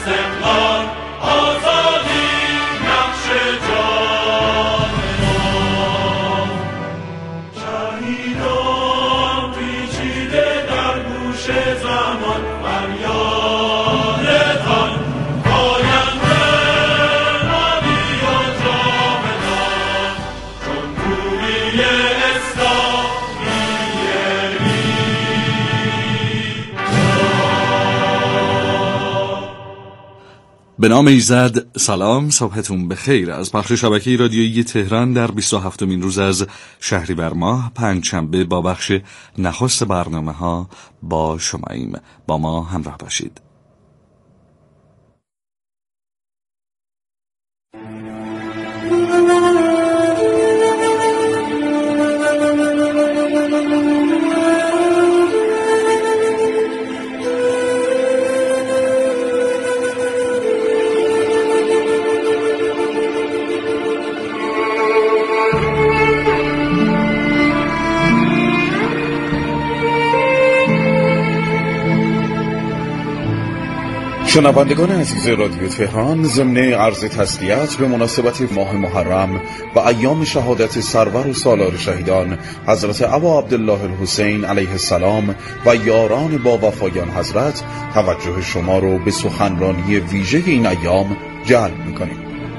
استقلال آزادی نقش جان ما. شهیدان پیچیده در گوش زمان فریادتان پاینده مانی و جاودان جمهوری به نام ایزد. سلام، صبحتون بخیر. از پخش شبکه رادیویی تهران در 27مین روز از شهریور ماه پنجشنبه با بخش نخست برنامه‌ها با شماییم. با ما همراه باشید. شنوندگان عزیز رادیو تهران، ضمن عرض تسلیت به مناسبت ماه محرم و ایام شهادت سرور و سالار شهیدان حضرت ابا عبدالله الحسین علیه السلام و یاران با وفایان حضرت، توجه شما رو به سخنرانی ویژه این ایام جلب می‌کنیم.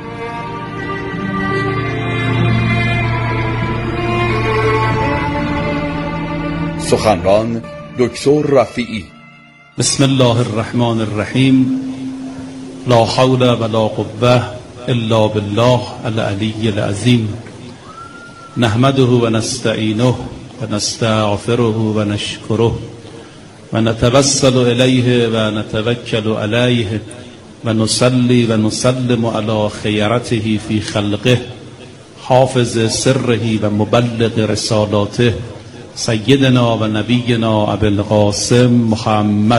سخنران دکتر رفیعی. بسم الله الرحمن الرحیم. لا حول ولا قوة الا بالله العلی العظیم. نحمده و نستعینه و نستغفره و نشکره و نتوسل الیه و نتوکل علیه و نصلی و نسلم علی خیرته فی خلقه حافظ سره و مبلغ رسالاته سیدنا و نبینا ابی القاسم محمد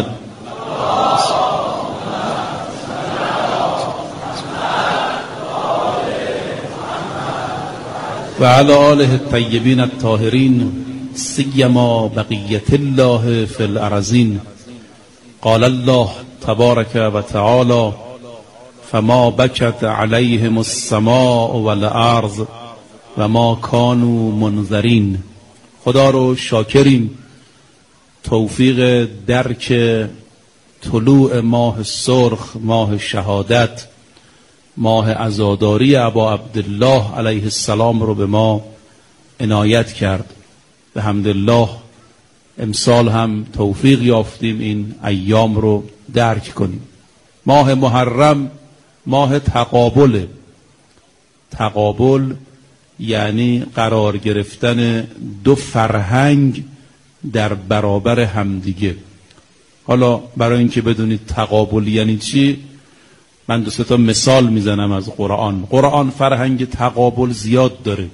و علی آله الطیبین الطاهرین سیما بقیة الله فی الارضین. قال الله تبارک و تعالی فما بکت علیهم السماء والارض و ما کانوا منذرین. خدا رو شاکریم، توفیق درک طلوع ماه سرخ، ماه شهادت، ماه عزاداری ابا عبدالله علیه السلام رو به ما عنایت کرد. به حمدالله امسال هم توفیق یافتیم این ایام رو درک کنیم. ماه محرم ماه تقابله. تقابل یعنی قرار گرفتن دو فرهنگ در برابر همدیگه. حالا برای اینکه بدونید تقابل یعنی چی، من دو سه تا مثال میزنم از قرآن. قرآن فرهنگ تقابل زیاد داره،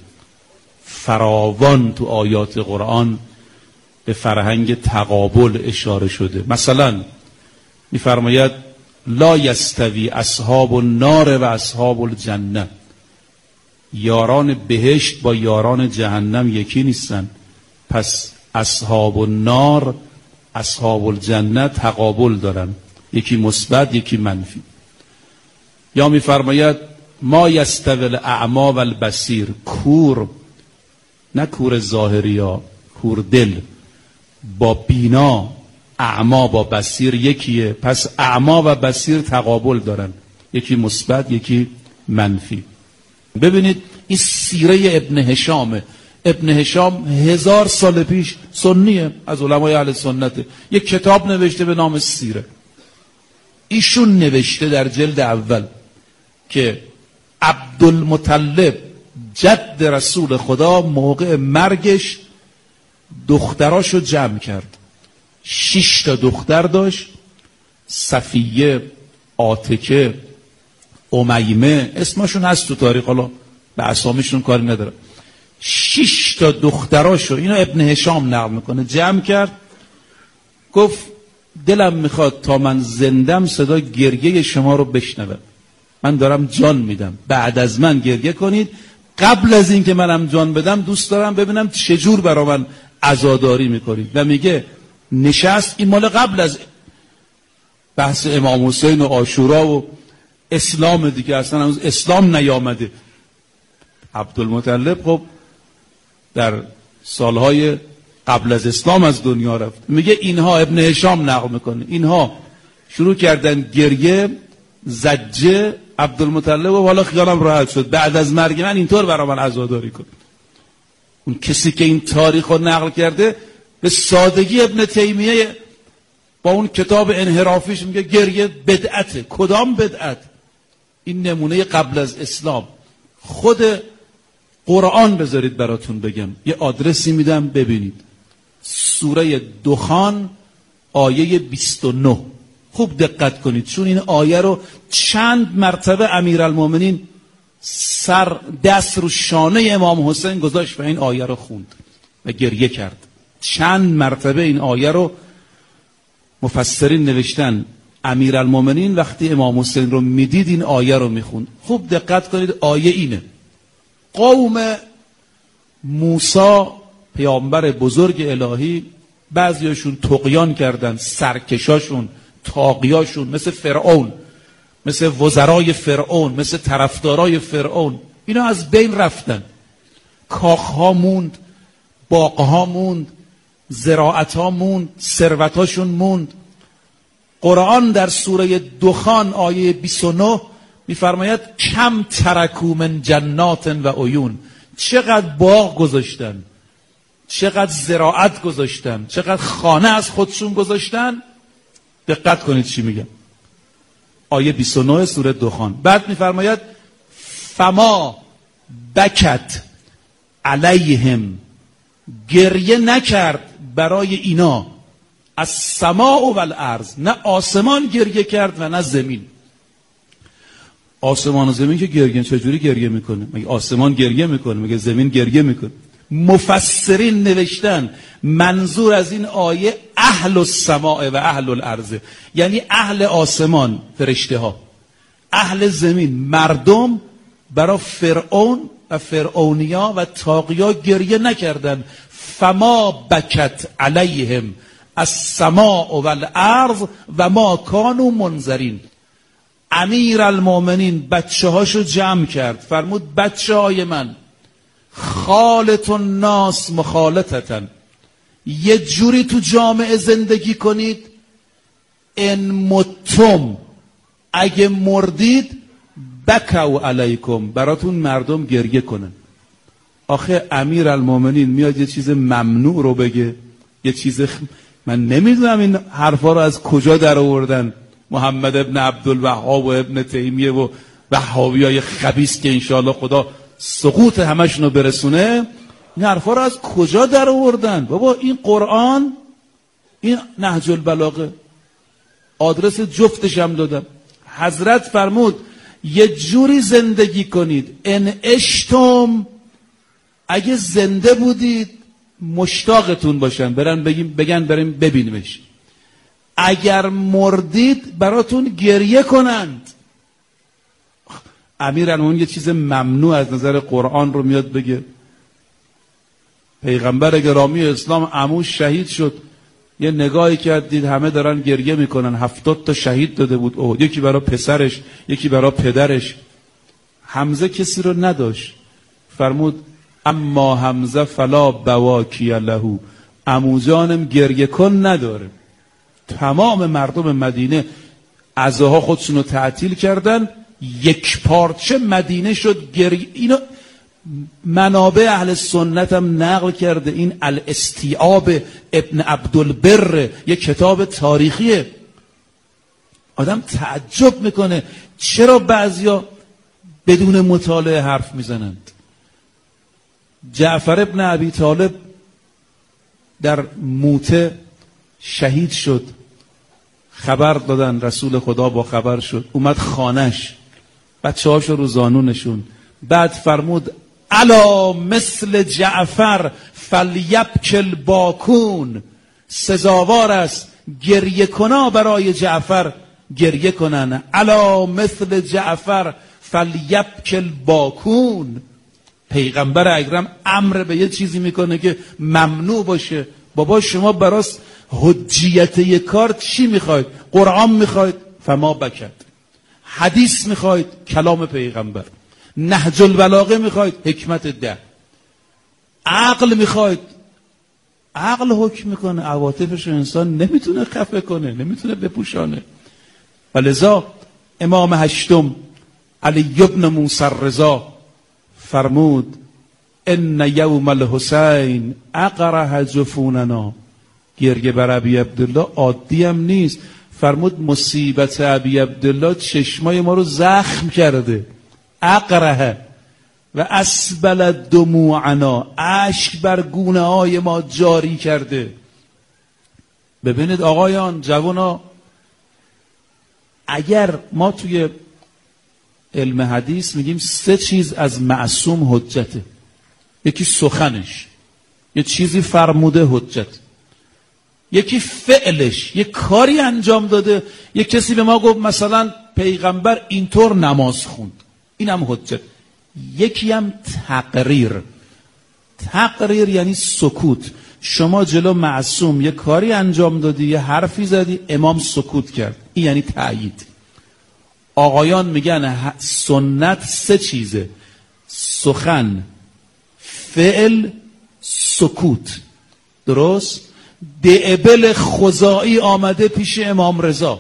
فراوان تو آیات قرآن به فرهنگ تقابل اشاره شده. مثلا میفرماید لا یستوی اصحاب النار و اصحاب الجنه. یاران بهشت با یاران جهنم یکی نیستن. پس اصحاب النار اصحاب الجنه تقابل دارن، یکی مثبت یکی منفی. یا میفرماید ما یستوی الاعمی و البصیر. کور، نه کور ظاهری ها، کور دل با بینا، اعما با بصیر یکیه. پس اعما و بصیر تقابل دارن، یکی مثبت یکی منفی. ببینید این سیره ابن هشامه. ابن هشام 1000 سال پیش سنیه، از علمای اهل سنته. یک کتاب نوشته به نام سیره. ایشون نوشته در جلد اول که عبدالمطلب جد رسول خدا موقع مرگش دختراشو جمع کرد. 6 تا دختر داشت، صفیه، عاتکه، امیمه، اسمشون هست تو تاریخ، حالا به اسامیشون کاری نداره. 6 تا دختراشو، اینو ابن هشام نقل میکنه، جمع کرد. گفت دلم میخواد تا من زندم صدا گریه شما رو بشنوم. من دارم جان میدم، بعد از من گریه کنید. قبل از این که منم جان بدم دوست دارم ببینم چجور برا من عزاداری میکنید. و میگه نشست، این مال قبل از بحث امام حسین و عاشورا و اسلام دیگه، اصلا هنوز اسلام نیامده. عبدالمطلب خب در سالهای قبل از اسلام از دنیا رفت. میگه اینها، ابن هشام نقل میکنه، اینها شروع کردن گریه، زجه. عبدالمطلب و حالا خیالم راحت شد، بعد از مرگ من اینطور برای من عزاداری کن. اون کسی که این تاریخ رو نقل کرده به سادگی ابن تیمیه با اون کتاب انحرافیش میگه گریه بدعته. کدام بدعت؟ این نمونه قبل از اسلام. خود قرآن بذارید براتون بگم، یه آدرسی میدم ببینید. سوره دخان آیه 29. خوب دقت کنید، چون این آیه رو چند مرتبه امیرالمومنین دست رو شانه امام حسین گذاشت و این آیه رو خوند و گریه کرد. چند مرتبه این آیه رو مفسرین نوشتن امیرالمومنین وقتی امام حسین رو میدید این آیه رو میخوند. خوب دقت کنید، آیه اینه: قوم موسی پیامبر بزرگ الهی بعضیاشون طغیان کردن، سرکشاشون، طاغیاشون، مثل فرعون، مثل وزرای فرعون، مثل طرفدارای فرعون، اینا از بین رفتن. کاخها موند، باغها موند، زراعتها موند، ثروتاشون موند. قرآن در سوره دخان آیه 29 میفرماید کم ترکو من جنات و عیون. چقدر باغ گذاشتن، چقدر زراعت گذاشتن، چقدر خانه از خودشون گذاشتن. دقت کنید چی میگم. آیه 29 سوره دخان. بعد میفرماید فما بکت علیهم، گریه نکرد برای اینا، از سماء و الارض، نه آسمان گریه کرد و نه زمین. آسمان و زمین که گریه، چجوری گریه میکنه؟ مگه آسمان گریه میکنه؟ مگه زمین گریه میکنه؟ مفسرین نوشتن منظور از این آیه اهل السماء و اهل الارض، یعنی اهل آسمان فرشته ها، اهل زمین مردم برای فرعون و فرعونیا و طاغیا گریه نکردن. فما بکت علیهم السماء و الارض و ما کانوا منذرین. امیرالمومنین بچه هاشو جمع کرد، فرمود بچه های من خالط الناس مخالطتن، یه جوری تو جامعه زندگی کنید ان متم، اگه مردید بکو علیکم، براتون مردم گریه کنن. آخه امیرالمومنین میاد یه چیز ممنوع رو بگه، یه چیز من نمیدونم این حرفا رو از کجا در آوردن محمد ابن عبدالوهاب و ابن تیمیه و وهابیای خبیث که انشاءالله خدا سقوط همشونو برسونه. این حرفا رو از کجا در آوردن؟ بابا این قرآن، این نهج البلاغه، آدرس جفتش هم دادم. حضرت فرمود یه جوری زندگی کنید ان اشتم، اگه زنده بودید مشتاقتون باشن، بگن بریم ببینیمش. اگر مردید براتون گریه کنند. امیرالمومنین یه چیز ممنوع از نظر قرآن رو میاد بگه. پیغمبر گرامی اسلام عموش شهید شد، یه نگاهی کرد دید همه دارن گریه میکنن، 70 تا شهید داده بود، یکی برای پسرش، یکی برای پدرش. حمزه کسی رو نداشت، فرمود اما حمزه فلا بواکی له، عمو جانم گریه کن نداره. تمام مردم مدینه عزاها خودشون رو تعطیل کردن، یک پارچه مدینه شد گریه. اینو منابع اهل سنت هم نقل کرده. این الاستیعاب ابن عبدالبر، یک کتاب تاریخیه. آدم تعجب میکنه چرا بعضیا بدون مطالعه حرف میزنند. جعفر ابن ابی طالب در موته شهید شد، خبر دادن، رسول خدا با خبر شد، اومد خانش، بچه هاشو رو زانو نشون، بعد فرمود الا مثل جعفر فلیبکل باکون، سزاوار است گریه کنا برای جعفر گریه کنن. الا مثل جعفر فلیبکل باکون. پیغمبر اکرم امر به یه چیزی میکنه که ممنوع باشه. بابا شما براس حجیت یک کار چی میخواید؟ قرآن میخواید؟ فما بکت. حدیث میخواید؟ کلام پیغمبر. نهج البلاغه میخواید؟ حکمت 10. عقل میخواید؟ عقل حکم میکنه، عواطفش انسان نمیتونه خفه کنه، نمیتونه بپوشانه. ولذا امام هشتم علی ابن موسی الرضا فرمود ان یوم الحسین اقرح جفوننا. گریه بر ابی عبدالله عادی هم نیست. فرمود مصیبت ابی عبدالله چشمای ما رو زخم کرده. اقرح و اسبل دموعنا، اشک بر گونه های ما جاری کرده. ببینید آقایان، جوانا، اگر ما توی علم حدیث میگیم 3 چیز از معصوم حجته. یکی سخنش، یه چیزی فرموده حجت، یکی فعلش، یه کاری انجام داده، یه کسی به ما گفت مثلا پیغمبر اینطور نماز خوند، اینم حجت. یکی هم تقریر. تقریر یعنی سکوت. شما جلو معصوم یه کاری انجام دادی، یه حرفی زدی، امام سکوت کرد، این یعنی تأیید. آقایان میگن سنت 3 چیزه: سخن، فعل، سکوت. درست؟ دعبل خزاعی آمده پیش امام رضا،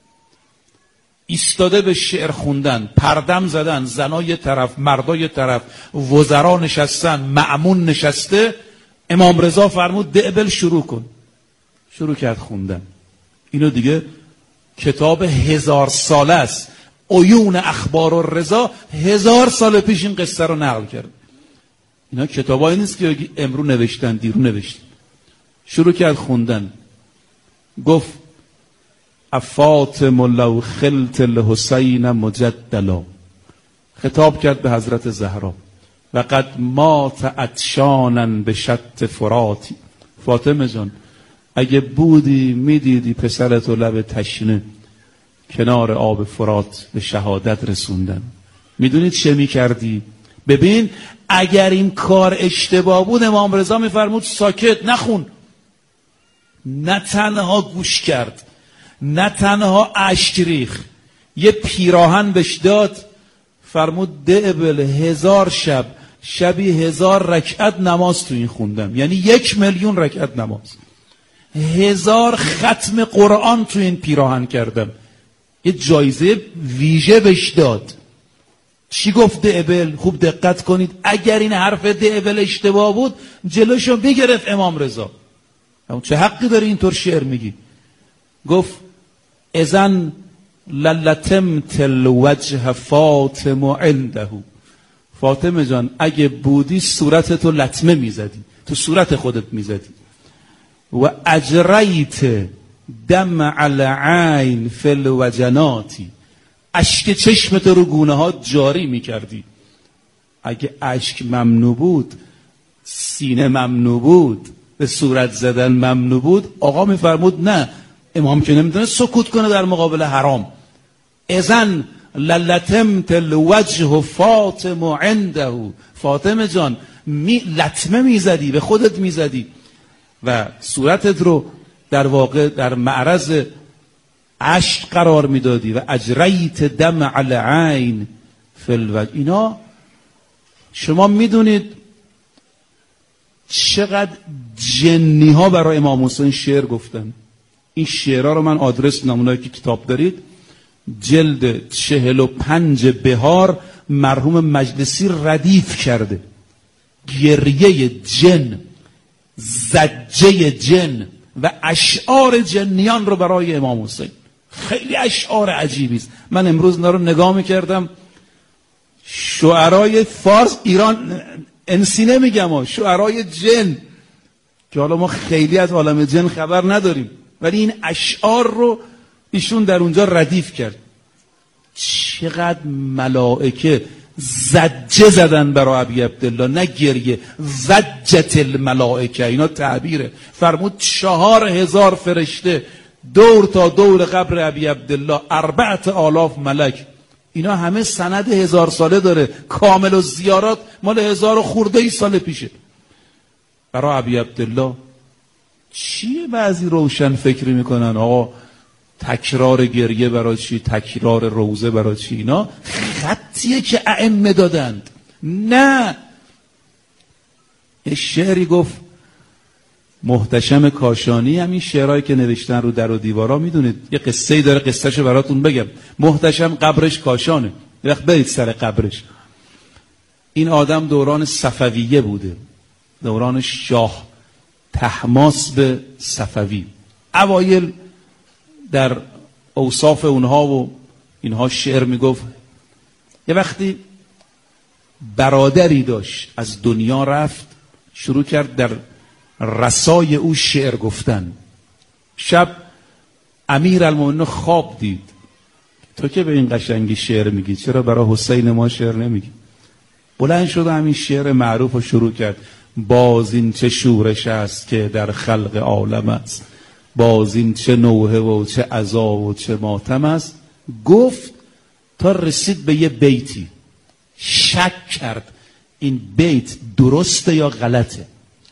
ایستاده به شعر خوندن، پردم زدن، زنای طرف، مردای طرف، وزرا نشستن، مأمون نشسته. امام رضا فرمود دعبل شروع کن. شروع کرد خوندن. اینو دیگه کتاب 1000 ساله است. عیون اخبار الرضا 1000 سال پیش این قصه رو نقل کرد. اینا کتابایی نیست که امرو نوشتن دیرو نوشتن. شروع کرد خوندن. گفت افاطم لو خلت الحسین مجدلا. خطاب کرد به حضرت زهرا. و قد مات عطشانا به شط فراتی. فاطمه جان، اگه بودی میدیدی پسرتو لب تشنه کنار آب فرات به شهادت رسوندن، میدونید چه میکردی؟ ببین، اگر این کار اشتباه بود امام رضا میفرمود ساکت، نخون. نه تنها گوش کرد، نه تنها اشک ریخ، یه پیراهن بهش داد، فرمود دعبل 1000 شب، شبی 1000 رکعت نماز تو این خوندم، یعنی 1,000,000 رکعت نماز، 1000 ختم قرآن تو این پیراهن کردم. یه جایزه ویژه بهش داد. چی گفت دعبل؟ خوب دقت کنید. اگر این حرف دعبل اشتباه بود جلوشو بگرفت امام رضا. چه حقی داری اینطور شعر میگی؟ گفت اذن للتمت الوجه فاطم عنده. فاطمه جان، اگه بودی صورتتو لطمه میزدی، تو صورت خودت میزدی. و اجریت دمع العین فی الوجناتی. اشک چشمت رو گونه ها جاری میکردی. اگه اشک ممنوع بود، سینه ممنوع بود، به صورت زدن ممنوع بود، آقا میفرمود نه، امام که نمیتونه سکوت کنه در مقابل حرام. اذن للتمت الوجه فاطم عنده. فاطمه جان، لطمه میزدی، به خودت میزدی و صورتت رو در واقع در معرض اشک قرار میدادی. و اجریت دمع العین فی الوجه. اینا شما میدونید چقدر جنی ها برای امام حسین شعر گفتن. این شعرها رو من آدرس نمونه‌ای که کتاب دارید، جلد 45 بهار مرحوم مجلسی ردیف کرده. گریه جن، زجه جن و اشعار جنیان رو برای امام حسین. خیلی اشعار عجیبی است. من امروز اینا رو نگاه میکردم. شعرای فارس ایران انسی نمیگم، شعرای جن که حالا ما خیلی از عالم جن خبر نداریم، ولی این اشعار رو ایشون در اونجا ردیف کرد. چقدر ملائکه زجه زدن برای ابی عبدالله، نه گریه. زجت الملائکه، اینا تعبیره. فرمود 4000 فرشته دور تا دور قبر ابی عبدالله، 4000 ملک. اینا همه سند 1000 ساله داره. کامل و زیارات مال 1000 خورده ای سال پیشه. برای ابی عبدالله چیه بعضی روشن فکری میکنن آقا تکرار گریه برای چی، تکرار روزه برای چی؟ اینا خطیه که ائمه دادند. نه، شعری گفت محتشم کاشانی، همین شعرهایی که نوشتن رو در و دیوارا، میدونید یه قصه‌ای داره، قصه‌شو براتون بگم. محتشم قبرش کاشانه، یه وقت برید سر قبرش. این آدم دوران صفویه بوده، دوران شاه طهماسب صفوی. اوایل در اوصاف اونها و اینها شعر میگفت. یه وقتی برادری داشت از دنیا رفت، شروع کرد در رسای او شعر گفتن. شب امیرالمومنین خواب دید. تو که به این قشنگی شعر میگی، چرا برای حسین ما شعر نمیگی؟ بلند شد همین شعر معروف رو شروع کرد. باز این چه شورش است که در خلق عالم است، باز این چه نوحه و چه عزا و چه ماتم است. گفت تا رسید به یه بیتی، شک کرد این بیت درسته یا غلطه.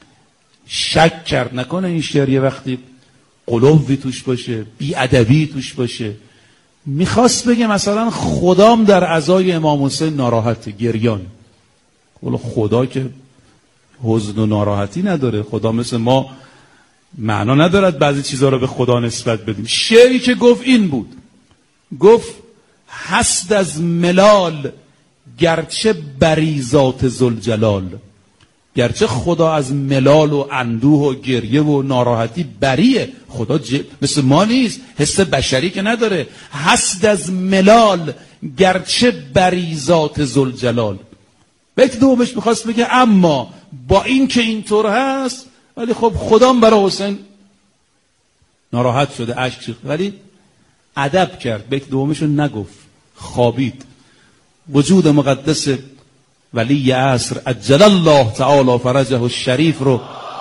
شک کرد نکنه این شعر یه وقتی قلوبی توش باشه، بی‌ادبی توش باشه. میخواست بگه مثلا خدام در عزای امام حسین ناراحته، گریان. خدا که حزن و ناراحتی نداره، خدا مثل ما معنا ندارد بعضی چیزها رو به خدا نسبت بدیم. شعری که گفت این بود، گفت هست از ملال گرچه بری ذات ذوالجلال. گرچه خدا از ملال و اندوه و گریه و ناراحتی بریه، خدا مثل ما نیست، حس بشری که نداره. هست از ملال گرچه بری ذات ذوالجلال. بیت دومش میخواست بگه اما با این که اینطور هست، ولی خب خدام برای حسین ناراحت شده، اشک ریخت، ولی ادب کرد. بیت دومشو نگفت، خوابید. وجود مقدس ولی عصر عجل الله تعالی فرجه الشریف رو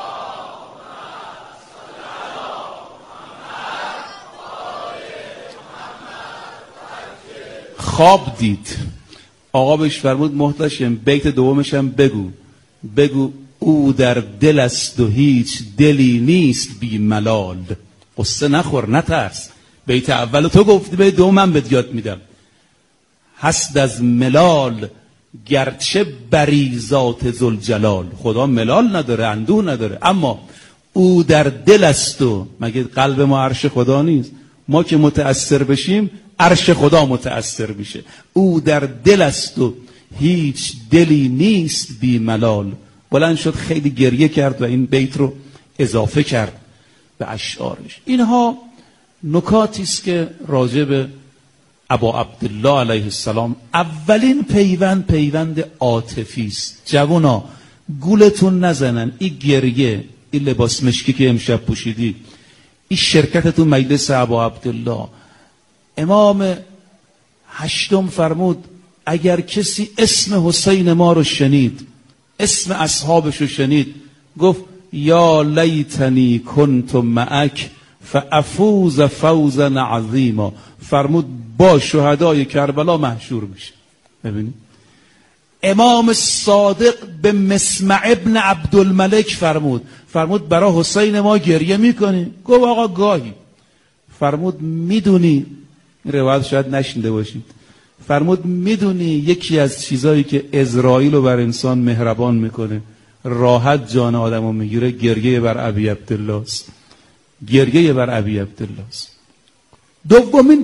خواب دید. آقا بهش فرمود محتشم بیت دومش هم بگو او در دل است و هیچ دلی نیست بی ملال. قصه نخور، نترس. بیت اول تو گفتی، بیت دوم من بهت یاد میدم. هست از ملال گرچه بری ذات ذوالجلال. خدا ملال نداره، اندوه نداره، اما او در دل است. و مگه قلب ما عرش خدا نیست؟ ما که متأثر بشیم عرش خدا متأثر میشه. او در دل است و هیچ دلی نیست بی ملال. بلند شد خیلی گریه کرد و این بیت رو اضافه کرد به اشعارش. اینها نکاتی است که راجع به ابا عبدالله علیه السلام. اولین پیوند عاطفی است. جوانا گولتون نزنن. این گریه، این لباس مشکی که امشب پوشیدی، این شرکت تو مجلس ابا عبدالله، امام هشتم فرمود اگر کسی اسم حسین ما رو شنید، اسم اصحابش رو شنید، گفت یا لیتنی کنت معک فافوز فوزا عظیما. فرمود با شهدای کربلا محشور میشه. ببینید امام صادق به مسمع ابن عبدالملک فرمود برای حسین ما گریه میکنی؟ گفت آقا گاهی. فرمود میدونی، روایت شاید نشنیده باشید، فرمود میدونی یکی از چیزایی که عزرائیل رو بر انسان مهربان میکنه، راحت جان آدمو میگیره، گریه بر ابی عبدالله است. گریه بر ابی عبدالله است. دومین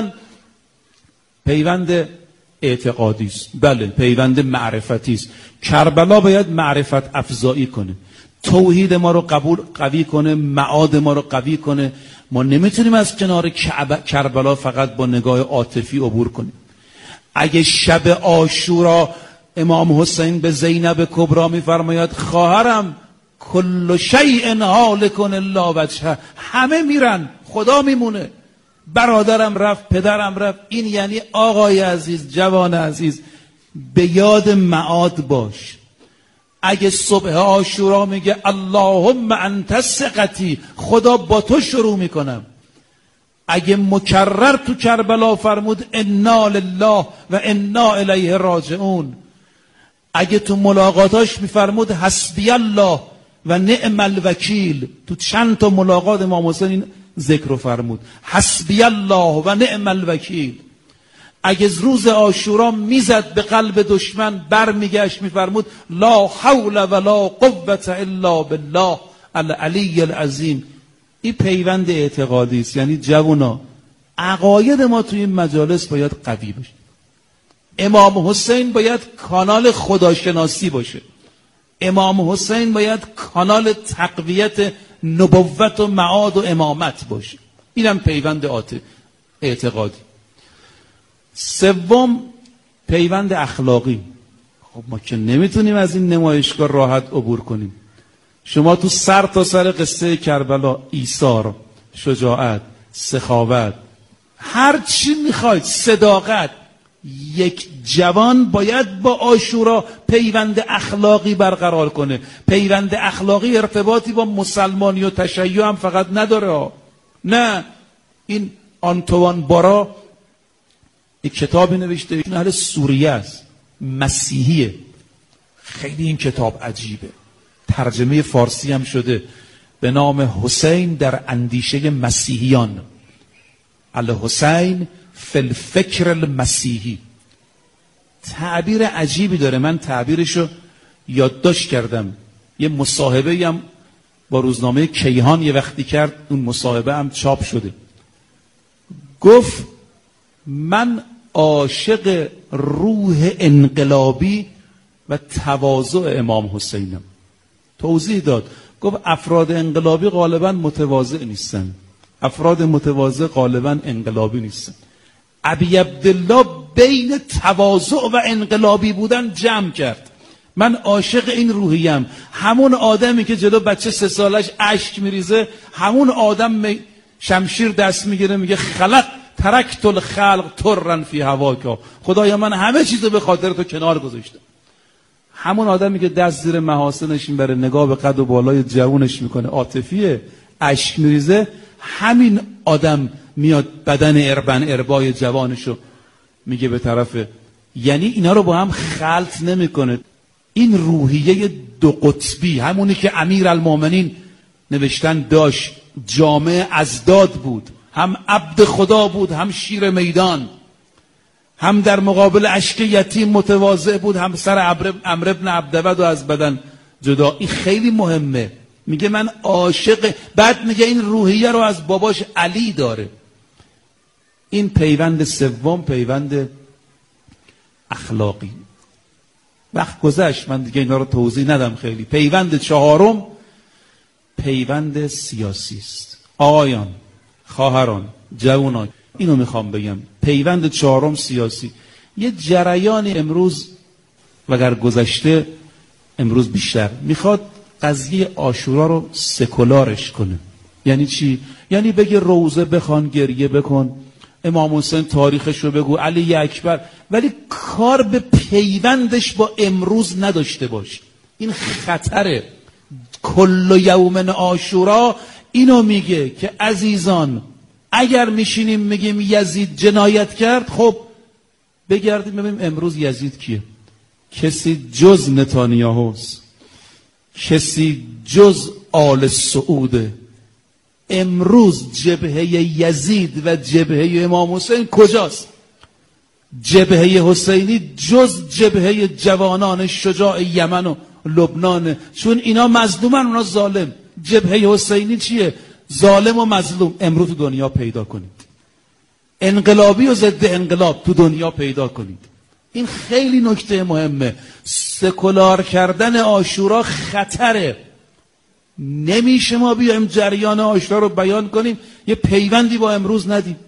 پیوند اعتقادی است. بله، پیوند معرفتی است. کربلا باید معرفت افزایی کنه، توحید ما رو قوی کنه، معاد ما رو قوی کنه. ما نمیتونیم از کنار کربلا فقط با نگاه عاطفی عبور کنیم. اگه شب عاشورا امام حسین به زینب کبرا میفرماید خواهرم کل شیء هالک الا وجهه، همه میرن خدا میمونه، برادرم رفت، پدرم رفت، این یعنی آقای عزیز، جوان عزیز، به یاد معاد باش. اگه صبح عاشورا میگه اللهم انت ثقتی، خدا با تو شروع میکنم. اگه مکرر تو کربلا فرمود انا لله و انا الیه راجعون. اگه تو ملاقاتاش میفرمود حسبی الله و نعم الوکیل. تو چند تا ملاقات امام حسین این ذکر رو فرمود، حسبی الله و نعم الوکیل. اگه روز عاشورا میزد به قلب دشمن برمیگشت میفرمود لا حول ولا قوة الا بالله العلی العظیم. این پیوند اعتقادی است. یعنی جوونا، عقاید ما توی این مجالس باید قوی بشه. امام حسین باید کانال خداشناسی باشه. امام حسین باید کانال تقویت نبوت و معاد و امامت باشه. اینم پیوند اعتقادی. سوم، پیوند اخلاقی. خب ما که نمیتونیم از این نمایشگاه راحت عبور کنیم. شما تو سر تا سر قصه کربلا، ایثار، شجاعت، سخاوت، هر چی میخواید، صداقت، یک جوان باید با عاشورا پیوند اخلاقی برقرار کنه. پیوند اخلاقی ارتباطی با مسلمانی و تشیع هم فقط نداره. نه، این آنتوان بارا یک کتابی نوشته، این اهل سوریه است، مسیحیه. خیلی این کتاب عجیبه، ترجمه فارسی هم شده به نام حسین در اندیشه مسیحیان، الحسین فی الفکر المسیحی. تعبیر عجیبی داره، من تعبیرشو یادداشت کردم. یه مصاحبه هم با روزنامه کیهان یه وقتی کرد، اون مصاحبه هم چاپ شده. گفت من عاشق روح انقلابی و تواضع امام حسینم. توضیح داد، گفت افراد انقلابی غالبا متواضع نیستن، افراد متواضع غالبا انقلابی نیستن. ابی عبدالله بین تواضع و انقلابی بودن جمع کرد. من عاشق این روحیم. همون آدمی که جلو بچه 3 سالش اشک میریزه، همون آدم شمشیر دست میگیره میگه ترکت الخلق طرا فی هواک، خدایا من همه چیزو به خاطر تو کنار گذاشتم. همون آدمی که دست زیر محاسنش میبره، نگاه به قد و بالای جوونش میکنه، عاطفیه، اشک میریزه، همین آدم میاد بدن اربای جوانشو میگه به طرف. یعنی اینا رو با هم خلط نمیکنه. این روحیه 2 قطبی، همونی که امیرالمومنین نوشتن داشت، جامع ازداد بود، هم عبد خدا بود، هم شیر میدان، هم در مقابل اشک یتیم متواضع بود، هم سر عمرو بن عبدود و از بدن جدا. این خیلی مهمه. میگه من عاشق، بعد میگه این روحیه رو از باباش علی داره. این پیوند سوم، پیوند اخلاقی. وقت گذشت، من دیگه اینا رو توضیح ندم خیلی. پیوند چهارم، پیوند سیاسی است. آقایان، خواهران، جوانان، اینو میخوام بگم. پیوند چهارم سیاسی. یه جریان امروز وگر گذشته، امروز بیشتر میخواد قضیه عاشورا رو سکولارش کنه. یعنی چی؟ یعنی بگه روزه بخوان، گریه بکن، امام حسین تاریخش رو بگو، علی اکبر، ولی کار به پیوندش با امروز نداشته باش. این خطره. کل یوم عاشورا اینو میگه که عزیزان، اگر میشینیم میگیم یزید جنایت کرد، خب بگردیم ببینیم امروز یزید کیه. کسی جز نتانیاهوست، کسی جز آل سعوده. امروز جبهه یزید و جبهه امام حسین کجاست؟ جبهه حسینی جز جبهه جوانان شجاع یمن و لبنان، چون اینا مظلومن، اونا ظالم. جبهه حسینی چیه؟ ظالم و مظلوم. امروز تو دنیا پیدا کنید. انقلابی و ضد انقلاب تو دنیا پیدا کنید. این خیلی نکته مهمه. سکولار کردن عاشورا خطره. نمیشه ما بیایم جریان عاشورا رو بیان کنیم یه پیوندی با امروز ندیم.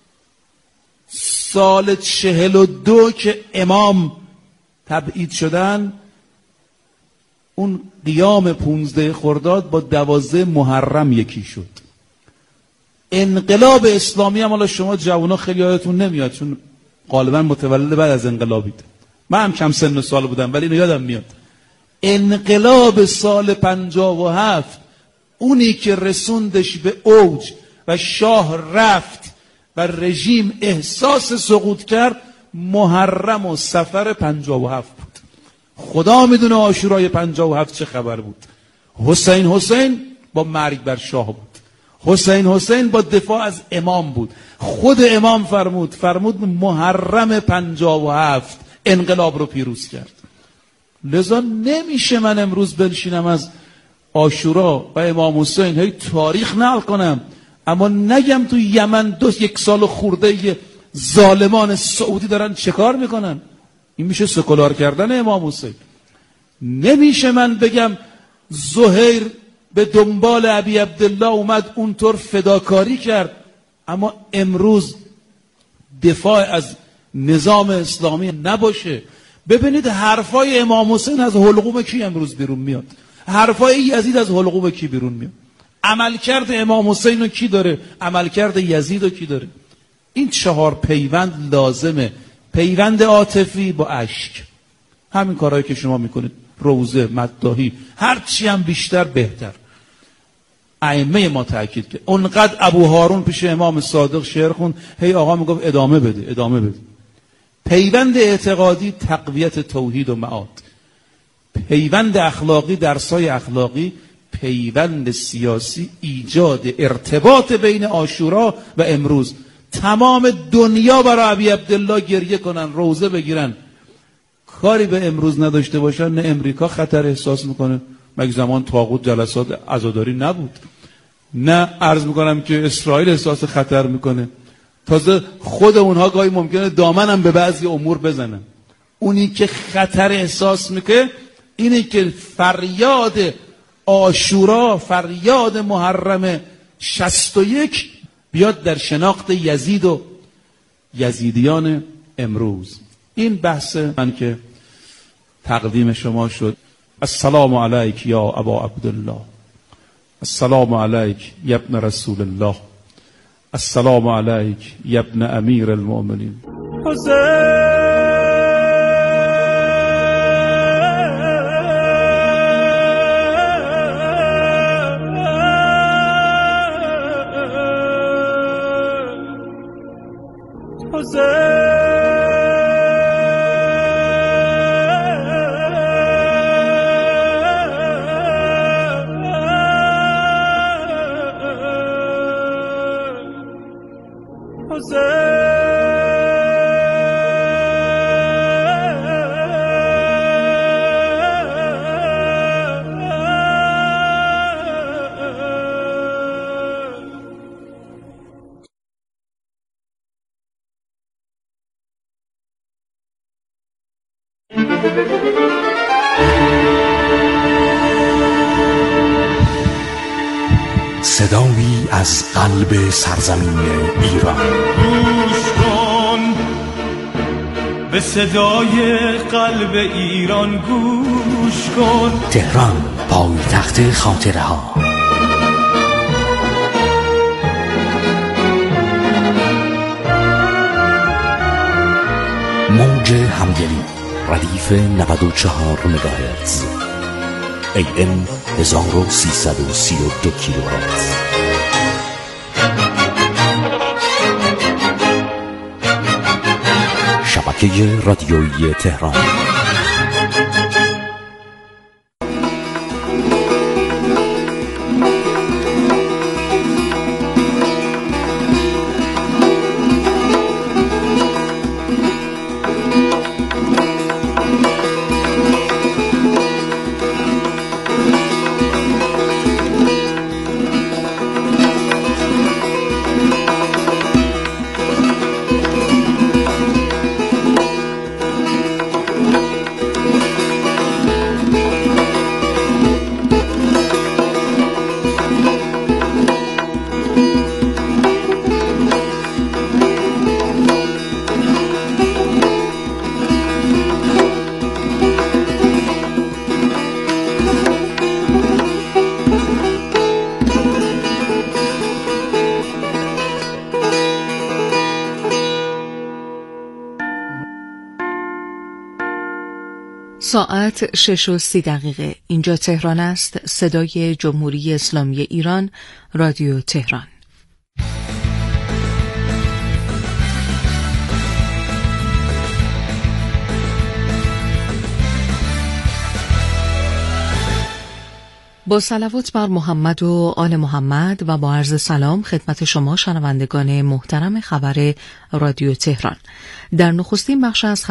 سال 42 که امام تبعید شدن، اون قیام 15 خرداد با 12 محرم یکی شد. انقلاب اسلامی هم، حالا شما جوانا خیلی یادتون نمیاد چون غالبا متولد بعد از انقلابید، من هم کم سن و سال بودم ولی اینو یادم میاد. انقلاب سال 57 اونی که رسوندش به اوج و شاه رفت و رژیم احساس سقوط کرد، محرم و صفر 57 بود. خدا میدونه عاشورای 57 چه خبر بود. حسین با مرگ بر شاه بود. حسین با دفاع از امام بود. خود امام فرمود محرم 57 انقلاب رو پیروز کرد. لذا نمیشه من امروز بنشینم از عاشورا و امام حسین هی تاریخ نقل کنم اما نگم تو یمن یک سال خورده ظالمان سعودی دارن چه کار میکنن. این میشه سکولار کردن امام حسین. نمیشه من بگم زهیر به دنبال ابی عبدالله اومد اونطور فداکاری کرد اما امروز دفاع از نظام اسلامی نباشه. ببینید حرفای امام حسین از حلقوم کی امروز بیرون میاد؟ حرفای یزید از حلقوم کی بیرون میاد؟ عملکرد امام حسین رو کی داره؟ عملکرد یزید رو کی داره؟ این 4 پیوند لازمه. پیوند عاطفی با اشک. همین کارهایی که شما میکنید، روزه، مداحی، هر چی هم بیشتر بهتر. ائمه ما تاکید کرد. اونقدر ابو هارون پیش امام صادق شعر خوند، هی آقا میگفت ادامه بده. پیوند اعتقادی تقویت توحید و معاد. پیوند اخلاقی درسای اخلاقی. پیوند سیاسی ایجاد ارتباط بین عاشورا و امروز. تمام دنیا برای ابی عبدالله گریه کنن، روزه بگیرن، کاری به امروز نداشته باشن. نه امریکا خطر احساس میکنه، مگه زمان طاغوت جلسات عزاداری نبود؟ نه عرض میکنم که اسرائیل احساس خطر میکنه. تازه خود اونها گاهی ممکنه دامنم به بعضی امور بزنن. اونی که خطر احساس میکنه اینه که فریاد عاشورا، فریاد محرم 61 بیاد در شناخت یزید و یزیدیان امروز. این بحث من که تقدیم شما شد. السلام علیک یا ابا عبدالله، السلام علیک یا ابن رسول الله، السلام علیک یا ابن امیر المؤمنین. صدایی از قلب سرزمین ایران. گوش کن به صدای قلب ایران، گوش کن. تهران، پایتخت خاطره ها. موج همدلی، ردیف 94 مگاهرتز، AM 1332 کیلوهرتز. شبکه رادیویی تهران. ساعت 6:30. اینجا تهران است. صدای جمهوری اسلامی ایران، رادیو تهران. با صلوات بر محمد و آل محمد و با عرض سلام خدمت شما شنوندگان محترم خبر رادیو تهران. در نخستین بخش از